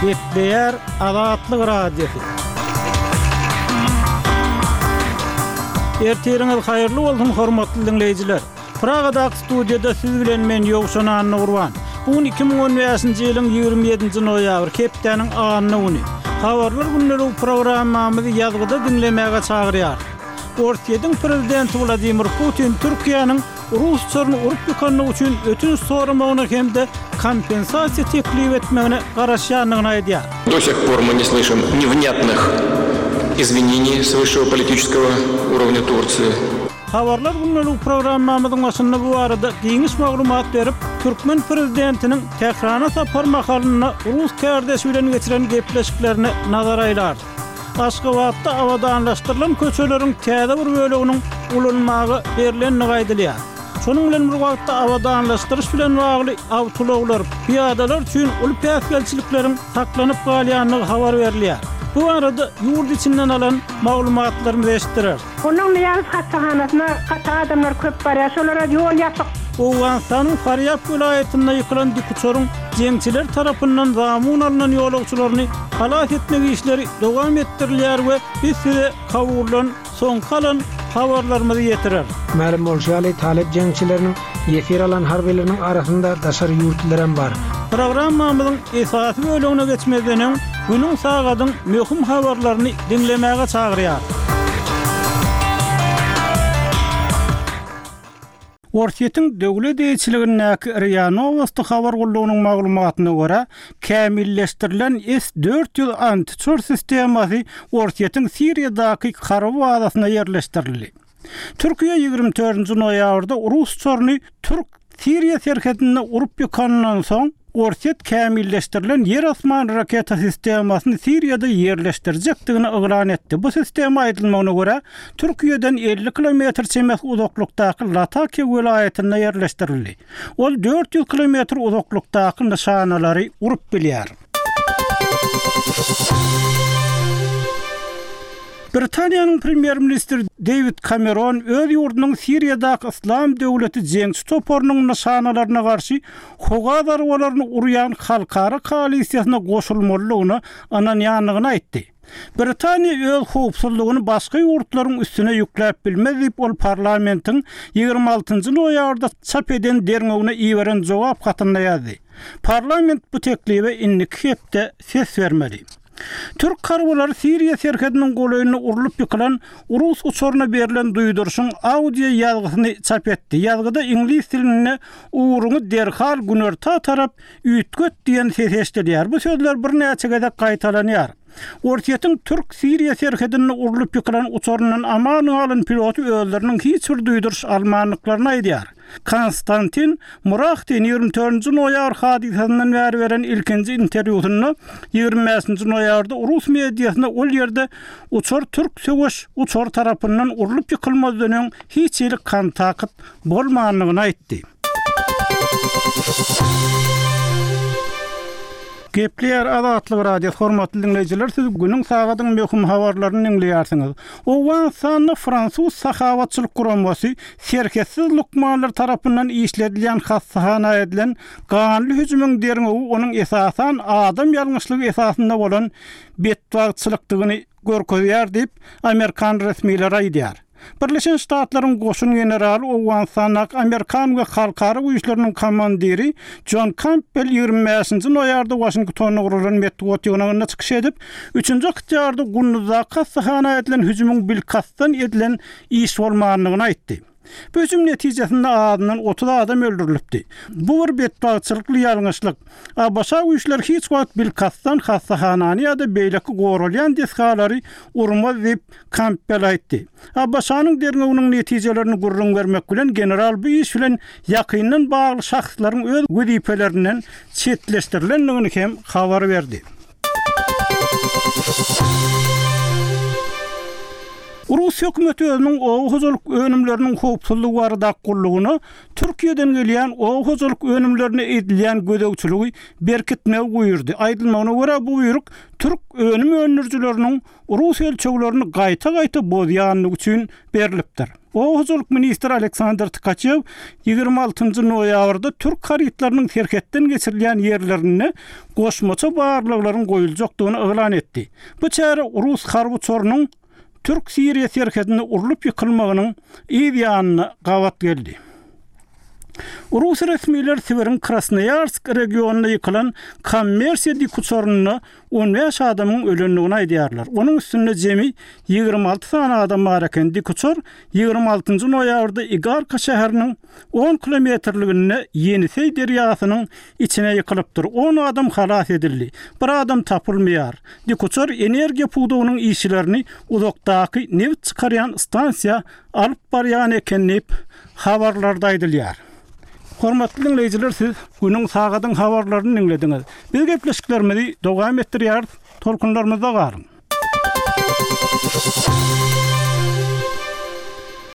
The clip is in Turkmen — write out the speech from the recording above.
Gepleyer Azatlyk Radiosu. Erteriňiz haýyrly bolsun hormatly dinleýijiler. Pragada studiýada siz bilen men Ýogşan Nurwan. Bu 2015-nji ýylyň 27-nji noýabr hepdeniň anyny güni. Habarlar günleri programmamyzy ýazgyda dinlemäge çagyrýar. Ortiýeň prezidenti Vladimir Putin Türkiýanyň Rusçaryny urup ýykanyny üçin ötünç soramagyna hemde kompensasiýa teklip etmegine garaşýanlygyny aýdýar. До сих пор мы не слышим невнятных извинений с высшего политического уровня Турции. Habarlar günleri programmamyzyň başynda bu arada giňiş maglumat berip, Türkmen prezidentiniň Tehrana sapar makalyna Rus kärdeşi bilen geçiren gepleşiklerini nazara aýlar. Aşgabatda awadanlaşdyrylan köçeleriň täze bir böleginiň ulanmagy berilen gaýdylýar. Şonuň bilen bir wagtda awadanlaşdyryş bilen bagly awtologlar, piyadalar üçin ul päsgelçilikleriň saklanyp galýanlygy habar berilýär. Bu arada yurt içinden alan maglumatlarymyzy eşitdirer. Onun ýa-da hastaxanasyna gata adamlar köp barýar, şolara ýol ýapyk. Owganstanyň Faryab vilayetinde ýykylan dik uçuryň jeňçiler tarapyndan zamun alynan ýolagçylaryny halat etmek işleri dowam etdirilýär we biz size kawulan soň kalan habarlarymyzy ýetirer. Ma'lum bolýaly talep jeňçileriniň ýefir alan harbileriniň arasynda daşary ýurtlarym bar. Programmamyzyň esasy bölegine geçmeden günüň sagadyň möhüm habarlaryny dinlemäge çagyrýar. Ortiýetiň döwlet eýçiliginiň RIA Novosti habar gullugynyň maglumatyna görä, kämilleşdirilen S-400 antiçor sistemasy Ortiýetiň Siriýadaky Karab wadasyna ýerleşdirildi. Türkiýe 24-nji noýabrda Rus çorny Türk Siriýa serhedine urup ýykanynyň soň Ortiýet kämilleşdirilen yer asman raketa sistemasyny Siriýada ýerleşdirjekdigini yglan etdi. Bu sistema aýdylmagyna görä, Türkiýeden 50 kilometr çemek uzaklykdaky Latakia vilayetine ýerleşdirildi. Ol 400 kilometr uzaklykdaky nişanalary urup bilýär. Britaniýanyň premier ministri David Cameron öz ýurdunyň Siriýadaky Islam döwleti jeňçi toparynyň nişanalaryna garşy hoga darwalaryny urýan halkara koalisiýasyna goşulmalygyny ananýanlygyny aýtdy. Britaniýa öz howpsuzlygyny başga ýurtlaryň üstüne ýükläp bilmez diýip ol parlamentiň 26-njy noýabrda çap eden derňegine iýeren jogap hatyna ýazdy. Parlament bu teklibe innik hepde ses bermeli. Türk karbolary Siriýa serhediniň goýlyny urulup ýykylan Rus uçuruna berilen duýdurşyň audio ýazgysyny çap etdi. Ýazgyda ingliz dilinde uğruňy derhal günerta tarap üýtgöt diýen ses eşdilýär. Bu sözler bir näçe gede gaýtalanýar. Ortiýetiň Türk Siriýa serhedine urulup ýykylan uçurundan aman alan piloty özleriniň hiç bir duýduruş almanlyklaryny aýdýar. Konstantin Murahdin 24-nji noýabr hadisasynyň bäri beren ilkinji interwýusyny 25-nji noýabrda Rus mediasyna ol ýerde uçur Türk söwüş uçur tarapyndan urulup ýykylmadynyň hiç ýyly kontaky bolmanlygyny aýtdy. Gepleyer Azatlyk Radio hormatly dinleýijiler, siz günüň sagadyň möhüm habarlaryny dinleýärsiňiz. Owganstanyň Fransuz sahawatçylyk guramasy serketsiz lukmanlar tarapyndan işledilen hassahana edilen ganly hüjümüň derňegi onuň esasan adam ýalňyşlygy esasynda bolan betwagçylykdygyny görkezýär diýip Amerikan resmiýleri aýdýar. Birleşen Ştatlaryň goşun generaly Owganstanyň Amerikan we halkara güýçleriniň komandiri John Campbell 25-nji noýarda Washingtonna guralan metwotygyna çykyş edip, 3-nji ýylda Gunnuza hassahana edilen hüjümüň bilkasdan edilen iş bolmanlygyny aýtdy. Bu hüjüm netijesinde adynyň 30 adam öldürilipdi. Bu bir betwagçylykly ýalňyşlyk. Başga güýçler hiç wagt bilkasdan hassahanany ýa-da beýleki gorulýan desgalary urmaz diýip Campbell aýtdy. Başanyň derňeginiň netijelerini gurrun bermek bilen general bu iş bilen ýakyndan bagly şahslaryň öz wezipelerinden çetleşdirilendigini hem habar berdi. Rus hökümeti özüniň oğuzuluk önümlerinin hopsulluğu barada gullugyny Türkiýeden gelýän oğuzuluk önümlerine edilýän gödögçüligi berkitme buyurdy. Aýdylmagyna görä bu buyruk Türk önüm önürjüleriniň Rus elçilerini gaýta-gaýta bozýanlygy üçin berilipdir. Oğuzuluk ministri Aleksandr Tkachev 26 noýabrda Türk haritlarynyň terketden geçirilýän ýerlerine goşmaça barlyklaryň goýuljakdygyny elan etdi. Bu çäre Rus harby çorunyň Türk-Siriýa terketine urulup ýykylmagynyň ýa-ýanyna gawat geldi. Rus resmiler Sibirin Krasnoyarsk regionuna ýykylan kommersiýa dikuçorunyna 15 adamyň ölenligini aýdýarlar. Onuň üstünde jemi 26 sany adam bar eken. Dikuçor 26 noýabrda Igarka şäheriniň 10 kilometrligine Yenisey derýasynyň içine ýykylypdyr. 10 adam halas edildi. Bir adam tapylmaýar. Dikuçor energiýa pudugynyň işlerini uzakdaky neft çykarýan stansiýa alyp barýan ekenini habarlarda aýdylýar. Hormatly dinleyijiler, siz günüň sagadyň habarlaryny dinlediňiz. Biz gepleşiklerimizi dowam etdirýär, tolkunlarymyzda galyň.